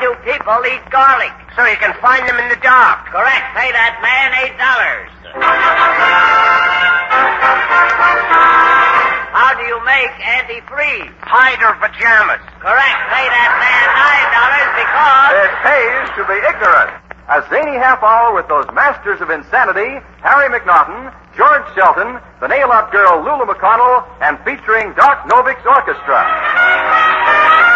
do people eat garlic? So you can find them in the dark. Correct. Pay that man $8. How do you make antifreeze? Hydro pajamas. Correct. Pay that man $9 because... It pays to be ignorant. A zany half hour with those masters of insanity, Harry McNaughton, George Shelton, the nail-up girl Lulu McConnell, and featuring Doc Novik's orchestra.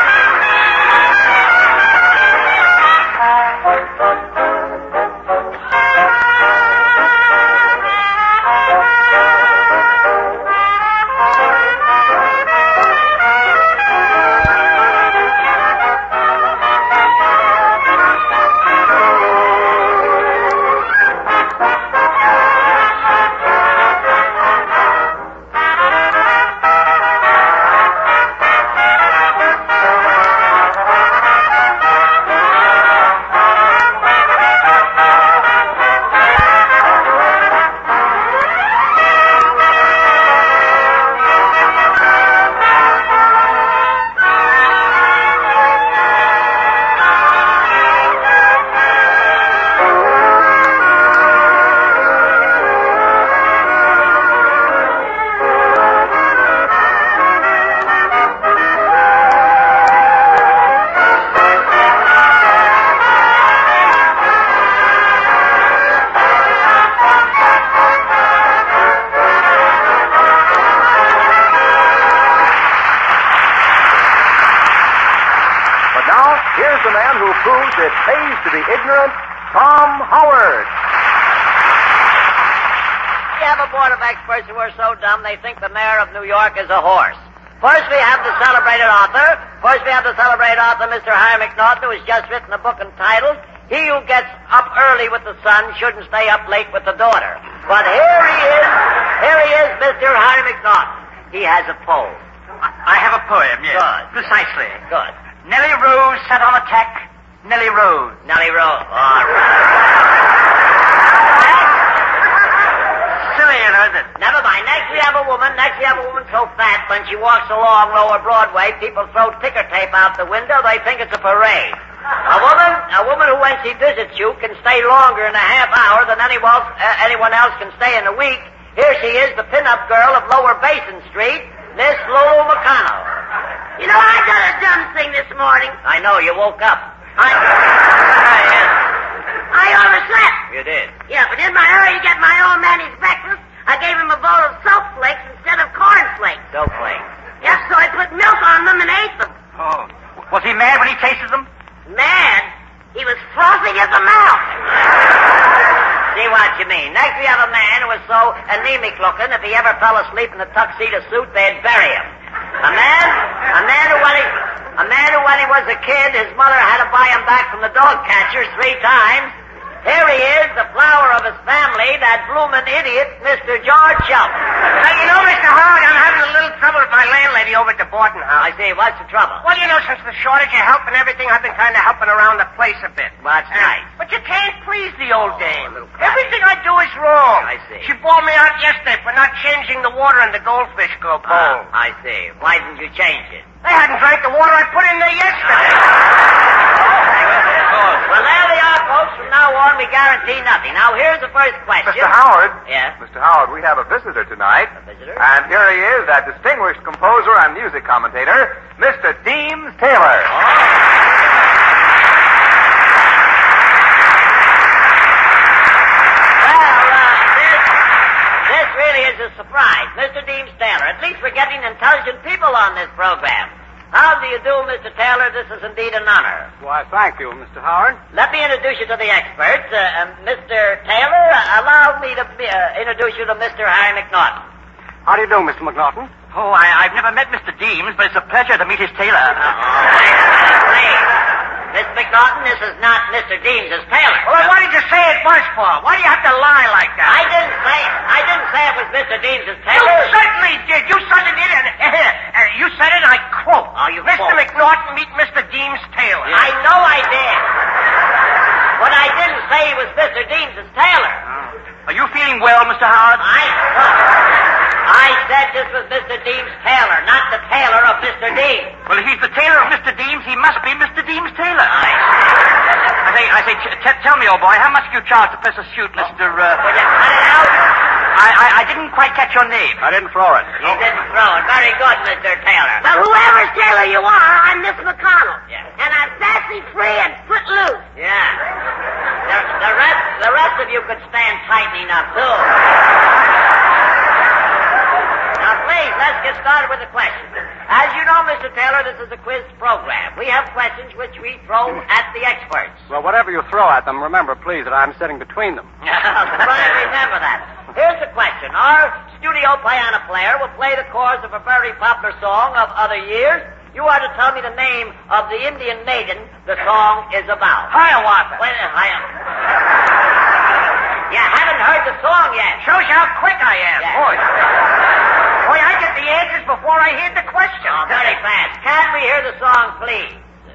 Here's the man who proves it pays to be ignorant, Tom Howard. We have a board of experts who are so dumb they think the mayor of New York is a horse. First we have the celebrated author. Mr. Harry McNaughton, who has just written a book entitled, He Who Gets Up Early with the Sun Shouldn't Stay Up Late with the Daughter. But here he is, Mr. Harry McNaughton. He has a poem. I have a poem, yes. Good. Precisely. Good. Nellie Rose sat on a tack. Nellie Rose. Nellie Rose. All right. Silly, isn't it? Never mind. Next we have a woman so fat when she walks along Lower Broadway, people throw ticker tape out the window. They think it's a parade. A woman who, when she visits you, can stay longer in a half hour than anyone else can stay in a week. Here she is, the pin-up girl of Lower Basin Street, Miss Lulu McConnell. You know, I done a dumb thing this morning. I know, you woke up. I overslept. You did. Yeah, but in my hurry to get my old man his breakfast, I gave him a bowl of soap flakes instead of corn flakes. Soap flakes. Yes, so I put milk on them and ate them. Oh. Was he mad when he tasted them? Mad? He was frothing at the mouth. See what you mean. Next we have a man who was so anemic looking, if he ever fell asleep in a tuxedo suit, they'd bury him. A man who when he was a kid, his mother had to buy him back from the dog catcher 3 times. Here he is, the flower of his family, that bloomin' idiot, Mr. George Shelton. Now, you know, Mr. Howard, I'm having a little trouble with my landlady over at the Borton House. I see. What's the trouble? Well, you know, since the shortage of help and everything, I've been kind of helping around the place a bit. Well, that's nice. But you can't please the old dame. Everything I do is wrong. I see. She bawled me out yesterday for not changing the water in the goldfish bowl. I see. Why didn't you change it? I hadn't drank the water I put in there yesterday. Well, there they are, folks. From now on, we guarantee nothing. Now, here's the first question. Mr. Howard. Yes? Mr. Howard, we have a visitor tonight. A visitor? And here he is, that distinguished composer and music commentator, Mr. Deems Taylor. This really is a surprise. Mr. Deems Taylor. At least we're getting intelligent people on this program. How do you do, Mr. Taylor? This is indeed an honor. Why, thank you, Mr. Howard. Let me introduce you to the experts. Mr. Taylor, allow me to introduce you to Mr. Harry McNaughton. How do you do, Mr. McNaughton? Oh, I've never met Mr. Deems, but it's a pleasure to meet his tailor. Miss McNaughton, this is not Mr. Deems' tailor. Well, what did you say it was for? Why do you have to lie like that? I didn't say it was Mr. Deems' tailor. You certainly did. You certainly did. And you said it, and I quote. Oh, you Mr. quote. McNaughton, meet Mr. Deems Taylor. I know I did. But I didn't say he was Mr. Deems' tailor. Are you feeling well, Mr. Howard? I said this was Mr. Deems Taylor, not the tailor of Mr. Mr. Deems. Well, if he's the tailor of Mr. Deems, he must be Mr. Deems' tailor. I say, tell me, old boy, how much do you charge to press a suit, Mr. Will you cut it out? I didn't quite catch your name. I didn't throw it. You didn't throw it. Very good, Mr. Taylor. Well, whoever's tailor you are, I'm Miss McConnell. Yeah. And I'm sassy, free, and footloose. Yeah. The rest of you could stand tight enough, too. Now, please, let's get started with the questions. As you know, Mr. Taylor, this is a quiz program. We have questions which we throw at the experts. Well, whatever you throw at them, remember, please, that I'm sitting between them. Right, remember that. Here's the question. Our studio piano player will play the chorus of a very popular song of other years. You are to tell me the name of the Indian maiden the song is about. Hiawatha. Wait a minute, You haven't heard the song yet. Shows you how quick I am. Yeah. Boy, I get the answers before I hear the question. Oh, very fast. Can we hear the song, please?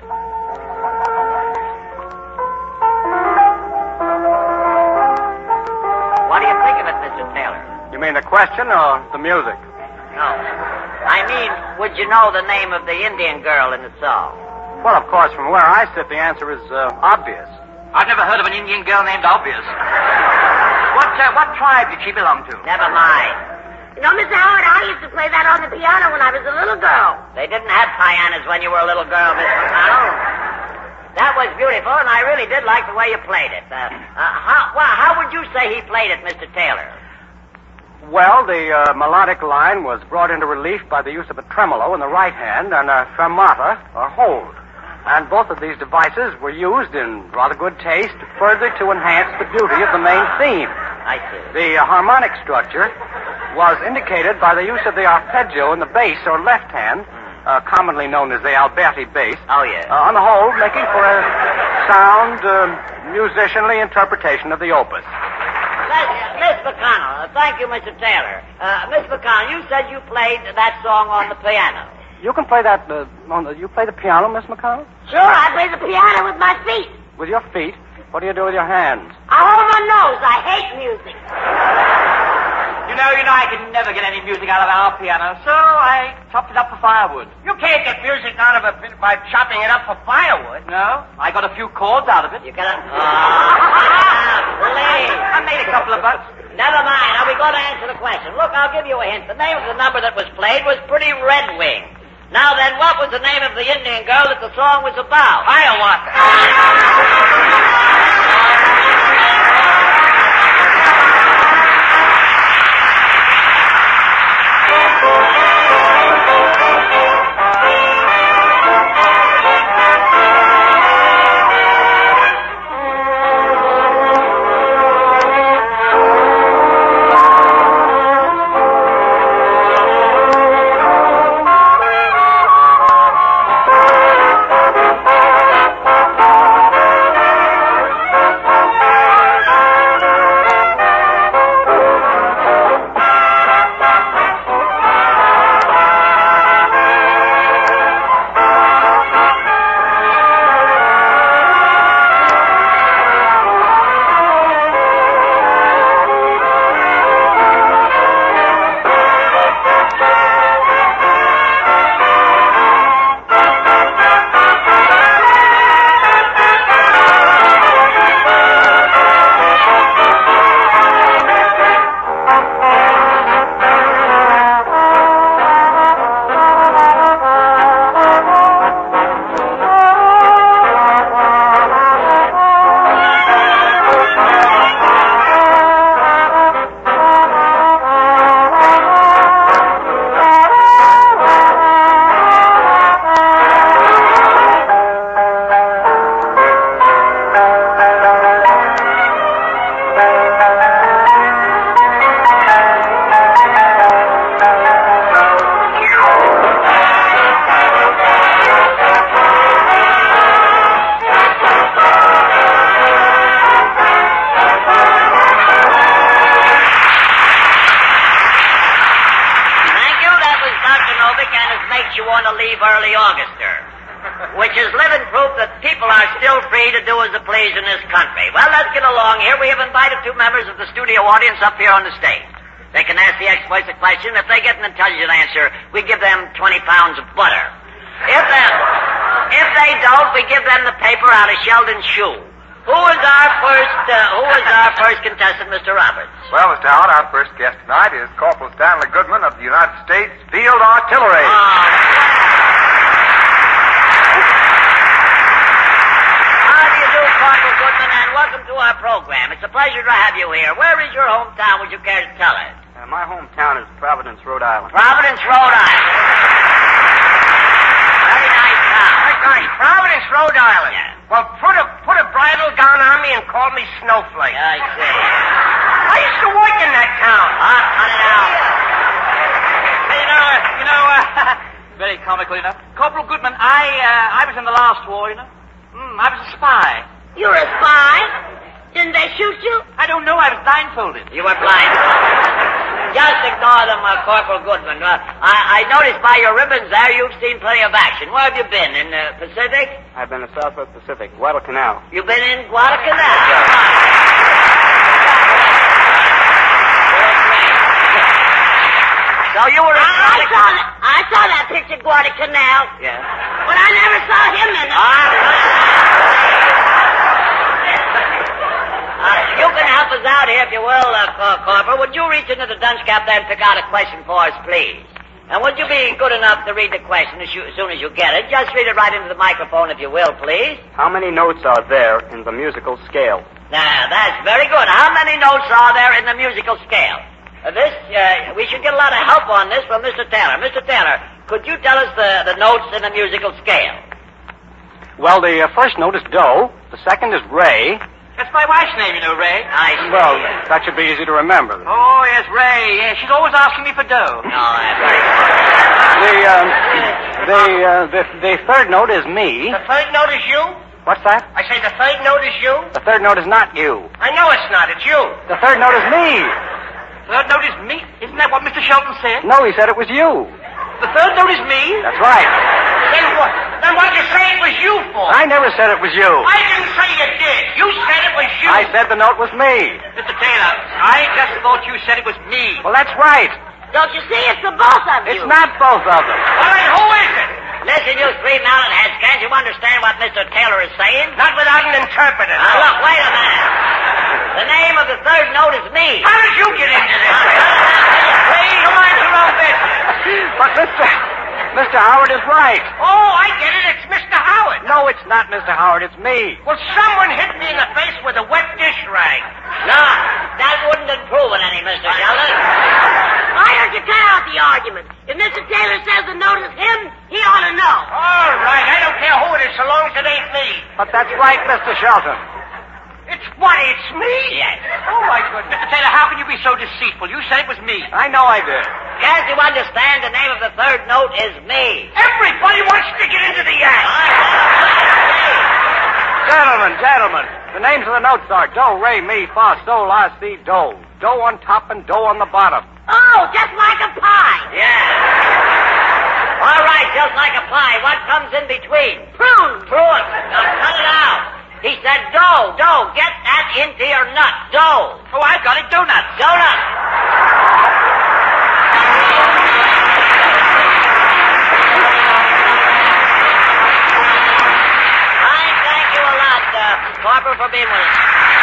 What do you think of it, Mr. Taylor? You mean the question or the music? No. I mean, would you know the name of the Indian girl in the song? Well, of course, from where I sit, the answer is obvious. I've never heard of an Indian girl named Obvious. What tribe did she belong to? Never mind. You know, Mr. Howard, I used to play that on the piano when I was a little girl. They didn't have pianos when you were a little girl, Miss McConnell. That was beautiful, and I really did like the way you played it. How would you say he played it, Mr. Taylor? Well, the melodic line was brought into relief by the use of a tremolo in the right hand and a fermata, or hold. And both of these devices were used in rather good taste further to enhance the beauty of the main theme. I see. The harmonic structure was indicated by the use of the arpeggio in the bass or left hand, commonly known as the Alberti bass. Oh, yeah. On the whole, making for a sound, musicianly interpretation of the opus. Miss McConnell, thank you, Mr. Taylor. Miss McConnell, you said you played that song on the piano. You can play that you play the piano, Miss McConnell? Sure, I play the piano with my feet. With your feet? What do you do with your hands? I hold my nose. I hate music. You know, I can never get any music out of our piano, so I chopped it up for firewood. You can't get music out of it by chopping it up for firewood. No, I got a few chords out of it. You got a... please. I made a couple of bucks. Never mind. Now, we're going to answer the question. Look, I'll give you a hint. The name of the number that was played was Pretty Red Wing. Now, then, what was the name of the Indian girl that the song was about? Early Auguster, which is living proof that people are still free to do as they please in this country. Well, let's get along here. We have invited two members of the studio audience up here on the stage. They can ask the experts a question. If they get an intelligent answer, we give them 20 pounds of butter. If they don't, we give them the paper out of Sheldon's shoe. Who is our first contestant, Mr. Roberts? Well, Mr. Howard, our first guest tonight is Corporal Stanley Goodman of the United States Field Artillery. How do you do, Corporal Goodman, and welcome to our program. It's a pleasure to have you here. Where is your hometown? Would you care to tell us? My hometown is Providence, Rhode Island. Providence, Rhode Island. Very nice town. Gosh, Providence, Rhode Island. Yeah. Well, put a bridle gown on me and call me Snowflake. I see. I used to work in that town. Cut it out. Very comical, Corporal Goodman, I was in the last war, I was a spy. You're a spy? Didn't they shoot you? I don't know, I was blindfolded. You were blind. Just ignore them, Corporal Goodman. I noticed by your ribbons there you've seen plenty of action. Where have you been? In the Pacific? I've been in Southwest Pacific, Guadalcanal. You've been in Guadalcanal? So you were in Guadalcanal? I saw that picture, Guadalcanal. Yeah. But I never saw him in it. You can help us out here, if you will, Corporal. Would you reach into the dunce cap there and pick out a question for us, please? And would you be good enough to read the question as soon as you get it? Just read it right into the microphone, if you will, please. How many notes are there in the musical scale? Now, that's very good. How many notes are there in the musical scale? We should get a lot of help on this from Mr. Taylor. Mr. Taylor, could you tell us the notes in the musical scale? Well, the first note is do. The second is re. That's my wife's name, Ray. I see. Well, that should be easy to remember. Oh, yes, Ray. Yeah, she's always asking me for dough. No, that's very good. The third note is me. The third note is you? What's that? I say the third note is you? The third note is not you. I know it's not. It's you. The third note is me. Third note is me? Isn't that what Mr. Shelton said? No, he said it was you. The third note is me? That's right. Then what'd you say it was you for? I never said it was you. I didn't say you did. You said it was you. I said the note was me. Mr. Taylor, I just thought you said it was me. Well, that's right. Don't you see? It's the both of you. It's not both of them. Well, then who is it? Listen, you three melonheads, can't you understand what Mr. Taylor is saying? Not without an interpreter. Now, look, wait a minute. The name of the third note is me. How did you get into this? Please, you mind your own business. But Mr. Howard is right. Oh, I get it. It's Mr. Howard. No, it's not Mr. Howard. It's me. Well, someone hit me in the face with a wet dish rag. No, that wouldn't improve it any, Mr. Sheldon. I heard you cut out the argument. If Mr. Taylor says the note is him, he ought to know. All right. I don't care who it is so long as it ain't me. But that's right, Mr. Shelton. It's what? It's me? Yes. Oh, my goodness. Mr. Taylor, how can you be so deceitful? You said it was me. I know I did. Can't you understand the name of the third note is me? Everybody wants to get into the act. Gentlemen, the names of the notes are do, re, mi, fa, sol, la, si, do. Do on top and do on the bottom. Oh, just like a pie. Yeah. All right, just like a pie. What comes in between? Prune. Prune. Now cut it out. He said dough. Get that into your nut. Dough. Oh, I've got it. Donuts. Donut. Thank you a lot, Corporal, for being with us.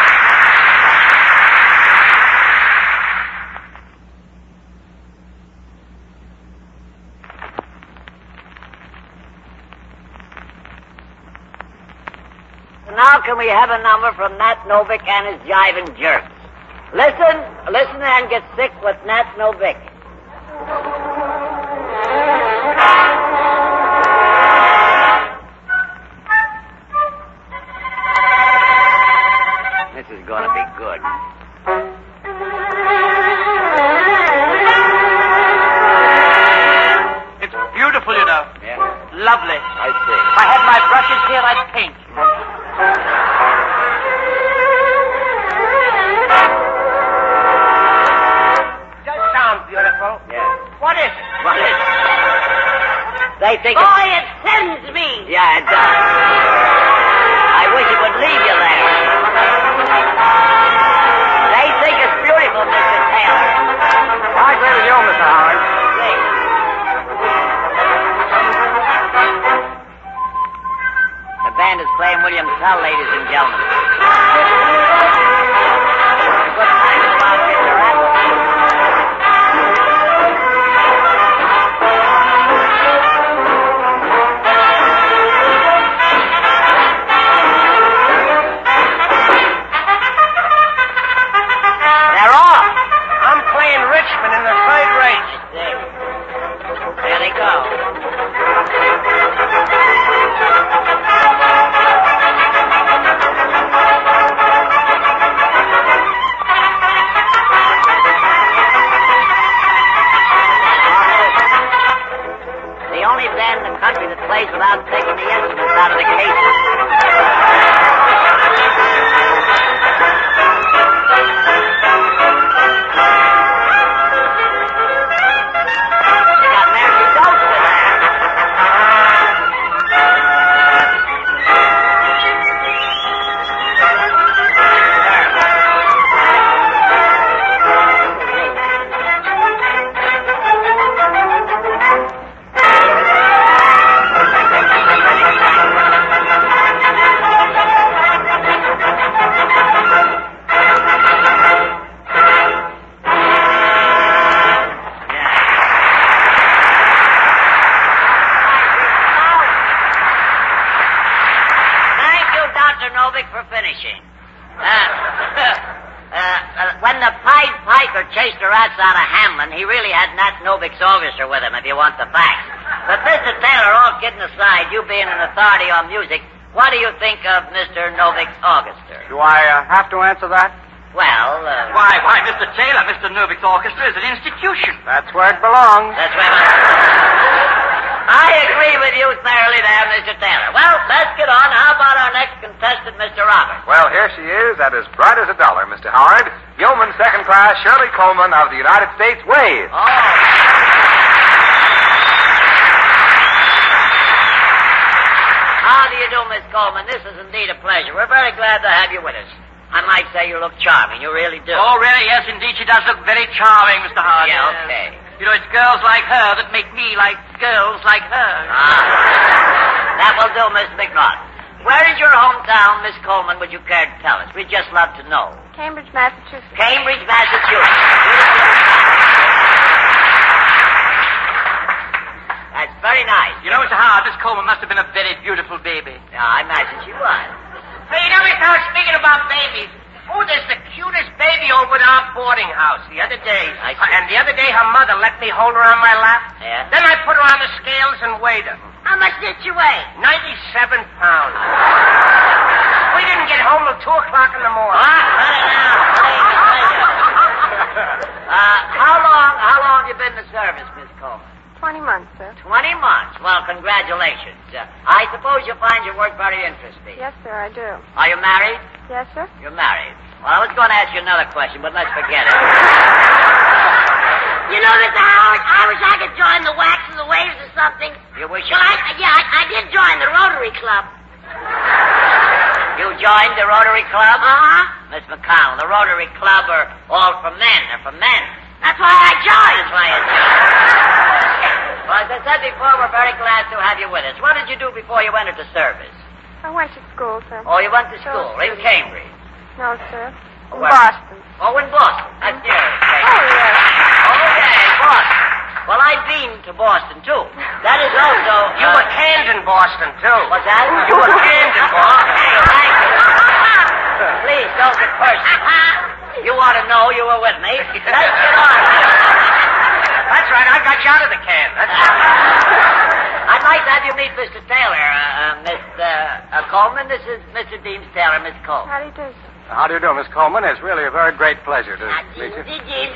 Now can we have a number from Nat Novick and his jiving jerks? Listen and get sick with Nat Novick. This is going to be good. It's beautiful, Yeah. Lovely. I see. If I had my brushes here, I'd paint. Does sound beautiful. Yeah. What is it? What is it? They think Boy, it sends me. Yeah, it does. I wish it would leave you there. They think it's beautiful, Mr. Taylor. I agree with you, Mr. Howard. The band is playing William Tell, ladies and gentlemen. Good time to go out, Mr. Rat. They're off. I'm playing Richmond in the third race. There they go. The only band in the country that plays without taking the instruments out of the cases. They got Mary Dose in there. Thank you, Dr. Novick, for finishing. When the Pied Piper chased the rats out of Hamlin, he really had Nat Novick's orchestra with him, if you want the facts. But Mr. Taylor, all kidding aside, you being an authority on music, what do you think of Mr. Novick's orchestra? Do I have to answer that? Well, Why, Mr. Taylor, Mr. Novick's orchestra is an institution. That's where it belongs. that's where I agree with you thoroughly there, Mr. Taylor. Well, let's get on. How about our next contestant, Mr. Roberts? Well, here she is, at as bright as a dollar, Mr. Howard. Yeoman second class Shirley Coleman of the United States Waves. Oh. How do you do, Miss Coleman? This is indeed a pleasure. We're very glad to have you with us. I might say you look charming. You really do. Oh, really? Yes, indeed. She does look very charming, Mr. Howard. Yeah, okay. You know, it's girls like her that make me like girls like her. That will do, Miss McNaught. Where is your hometown, Miss Coleman? Would you care to tell us? We'd just love to know. Cambridge, Massachusetts. Cambridge, Massachusetts. That's very nice. You know, Mr. Howard, Miss Coleman must have been a very beautiful baby. Yeah, I imagine she was. Hey, you know, Mr. Howard, speaking about babies, there's the cutest baby over at our boarding house the other day. I see. And the other day her mother let me hold her on my lap. Yeah? Then I put her on the scales and weighed her. How much did you weigh? 97 pounds. We didn't get home till 2 o'clock in the morning. How long have you been in the service, Miss Coleman? 20 months, sir. 20 months. Well, congratulations. I suppose you find your work very interesting. Yes, sir, I do. Are you married? Yes, sir. You're married. Well, I was going to ask you another question, but let's forget it. You know, Mr. Howard, I wish I could join the Wax and the Waves or something. You wish Well, I did join the Rotary Club. you joined the Rotary Club? Uh-huh. Miss McConnell, the Rotary Club are all for men. They're for men. That's why I joined. That's why you joined. Well, as I said before, we're very glad to have you with us. What did you do before you entered the service? I went to school, sir. Oh, you went to school in Cambridge. No, sir. In Where? Boston. Oh, in Boston. That's near Cambridge. Oh, yes. Okay, Boston. Well, I've been to Boston, too. That is also... You were canned in Boston, too. What's that? You were canned in Boston. Okay, thank you. Please, don't get personal. You want to know you were with me. Let's get on. That's right. I got you out of the can. That's I'd like to have you meet Mr. Taylor, Miss Coleman. This is Mr. Deems Taylor, Miss Coleman. How do you do, sir? How do you do, Miss Coleman? It's really a very great pleasure to meet you.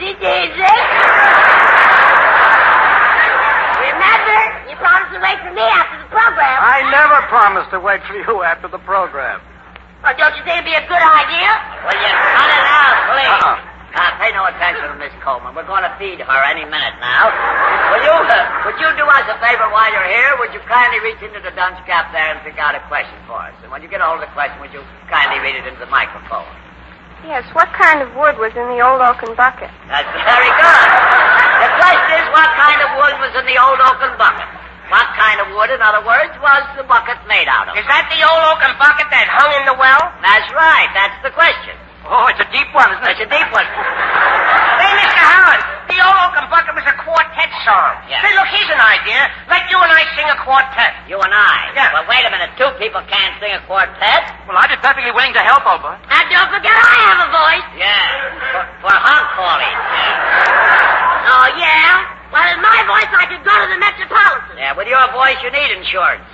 Remember, you promised to wait for me after the program. I never promised to wait for you after the program. Well, don't you think it'd be a good idea? Will you cut it out, please? Uh-uh. Pay no attention to Miss Coleman. We're going to feed her any minute now. Would you do us a favor while you're here? Would you kindly reach into the dunce cap there and pick out a question for us? And when you get a hold of the question, would you kindly read it into the microphone? Yes, what kind of wood was in the old oaken bucket? That's very good. The question is, what kind of wood was in the old oaken bucket? What kind of wood, in other words, was the bucket made out of? Is that the old oaken bucket that hung in the well? That's right. That's the question. Oh, it's a deep one, isn't it? It's a deep one. Say, Mr. Howard, the old oaken bucket was a quartet song. Yeah. Say, look, here's an idea. Let you and I sing a quartet. You and I. Yeah. Well, wait a minute. Two people can't sing a quartet. Well, I'd be perfectly willing to help, old boy. And don't forget I have a voice. Yeah. For honk calling. Yeah. Oh, yeah? Well, in my voice, I could go to the Metropolitan. Yeah, with your voice, you need insurance.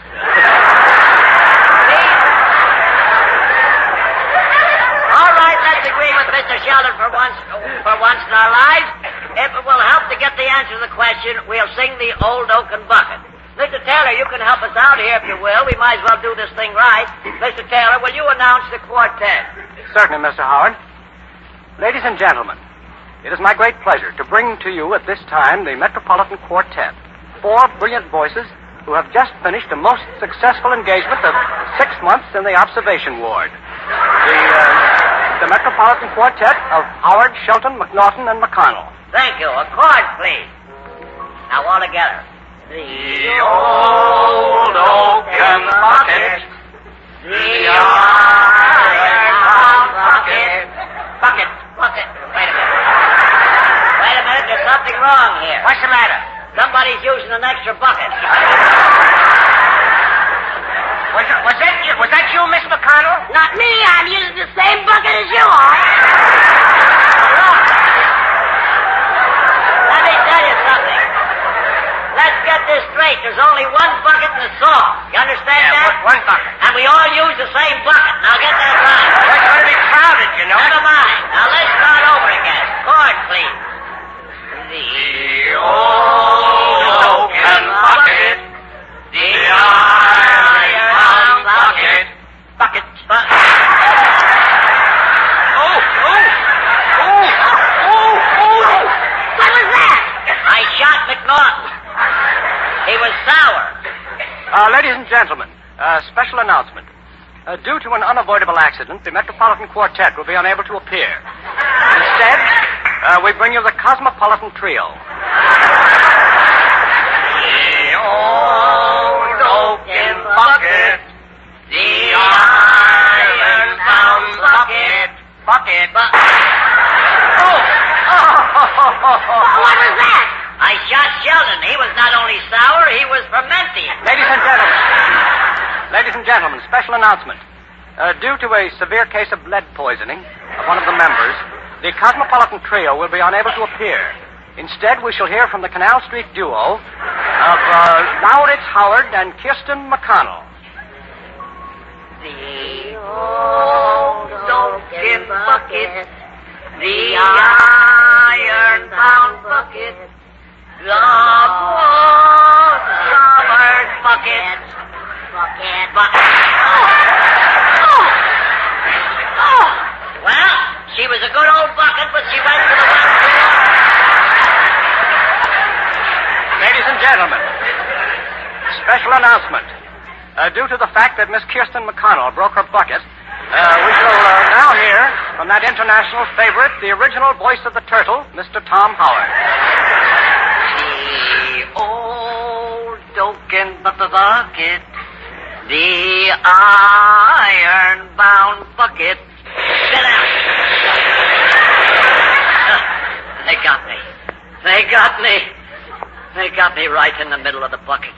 All right, let's agree with Mr. Sheldon for once in our lives. If it will help to get the answer to the question, we'll sing the old oaken bucket. Mr. Taylor, you can help us out here if you will. We might as well do this thing right. Mr. Taylor, will you announce the quartet? Certainly, Mr. Howard. Ladies and gentlemen, it is my great pleasure to bring to you at this time the Metropolitan Quartet. 4 brilliant voices who have just finished a most successful engagement of 6 months in the observation ward. The Metropolitan Quartet of Howard, Shelton, McNaughton, and McConnell. Thank you. A chord, please. Now, all together. The old oaken bucket, the iron bucket. Bucket. Wait a minute. There's something wrong here. What's the matter? Somebody's using an extra bucket. Was that you, Miss McConnell? Not me. I'm using the same bucket as you are. Let me tell you something. Let's get this straight. There's only one bucket in the song. You understand that? One bucket. And we all use the same bucket. Now get that right. It's going to be crowded, you know. Never mind. Now let's start over again. Chord, please. The old oaken bucket, the iron bucket. Bucket. Oh! What was that? I shot McNaughton. He was sour. Ladies and gentlemen, special announcement. Due to an unavoidable accident, the Metropolitan Quartet will be unable to appear. Instead, we bring you the Cosmopolitan Trio. The old oaken bucket, the iron-bound bucket. What was that? I shot Sheldon. He was not only sour, he was fermenting. Ladies and gentlemen, special announcement. Due to a severe case of lead poisoning of one of the members, the Cosmopolitan Trio will be unable to appear. Instead, we shall hear from the Canal Street duo of Laurits Howard and Kirsten McConnell. The old oaken bucket, the iron-bound bucket, the covered bucket. Well, she was a good old bucket, but she went to the west. Ladies and gentlemen, special announcement. Due to the fact that Miss Kirsten McConnell broke her bucket, we shall now hear from that international favorite, the original voice of the turtle, Mr. Tom Howard. The old oaken bucket, the iron-bound bucket. Sit down. They got me. They got me right in the middle of the bucket.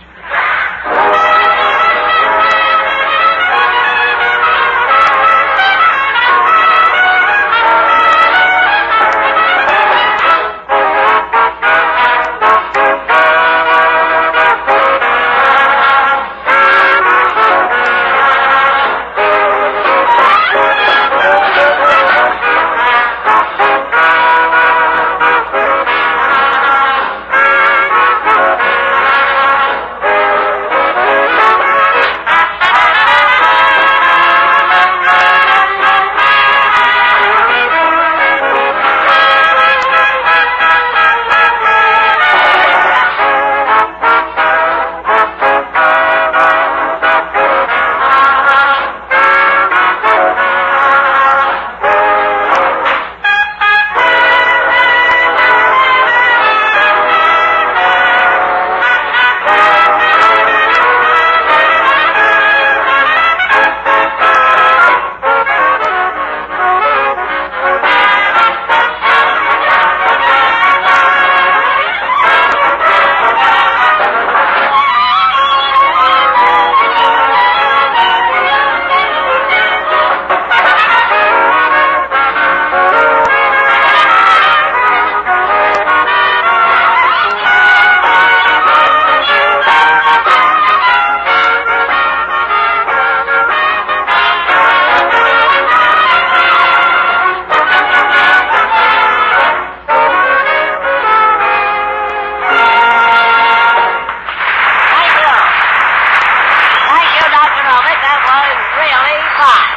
five.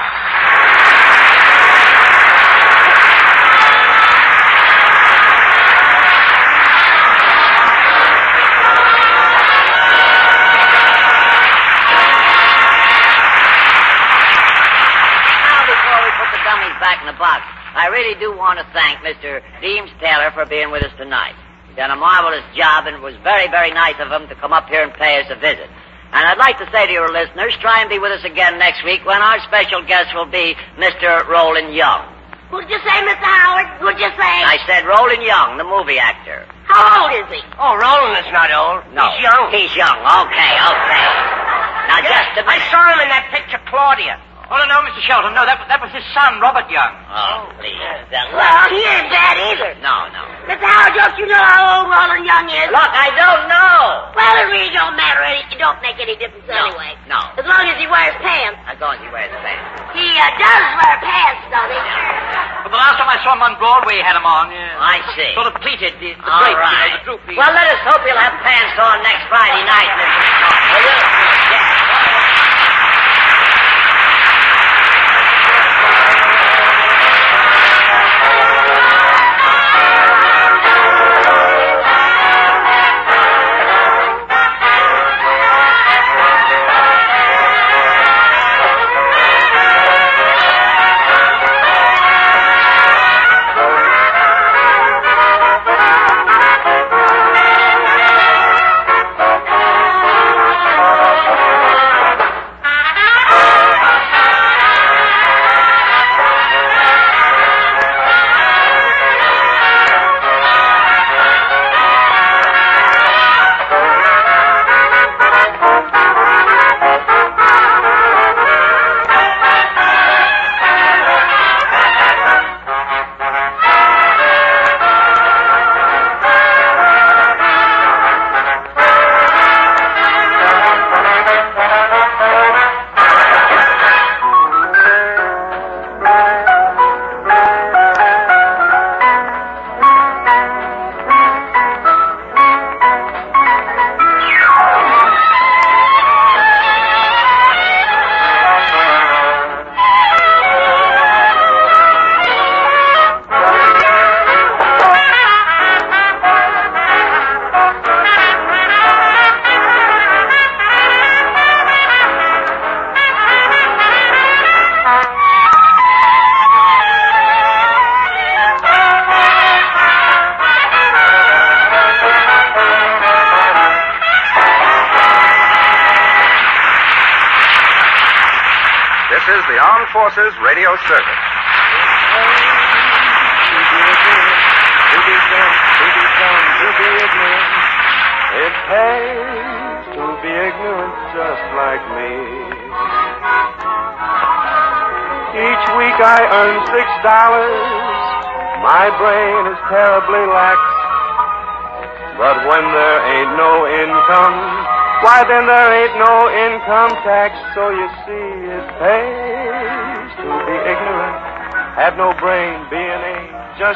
Back in the box. I really do want to thank Mr. Deems Taylor for being with us tonight. He's done a marvelous job, and it was very, very nice of him to come up here and pay us a visit. And I'd like to say to your listeners, try and be with us again next week when our special guest will be Mr. Roland Young. Who'd you say, Mr. Howard? Who'd you say? I said Roland Young, the movie actor. How old is he? Oh, Roland is not old. No. He's young. He's young. Okay. Now, just a I minute. saw him in that picture, Claudia. Oh, no, Mr. Shelton. No, that was his son, Robert Young. Oh, please. Well, he ain't bad either. No. Mr. Howard, don't you know how old Roland Young is? Look, I don't know. Well, it really don't matter. It don't make any difference anyway. No. As long as he wears pants. As long as he wears the pants. He does wear pants, does he? But the last time I saw him on Broadway, he had him on, yeah. I see. Sort of pleated, the All drape, right. the droopy. Well, let us hope you'll have pants on next Friday night, Mr. Scott, will you? Yeah. This is the Armed Forces Radio Service. It pays to be ignorant just like me. Each week I earn $6. My brain is terribly lax. But when there ain't no income, why then there ain't no income tax. So you see it pays to be ignorant, have no brain, be an A.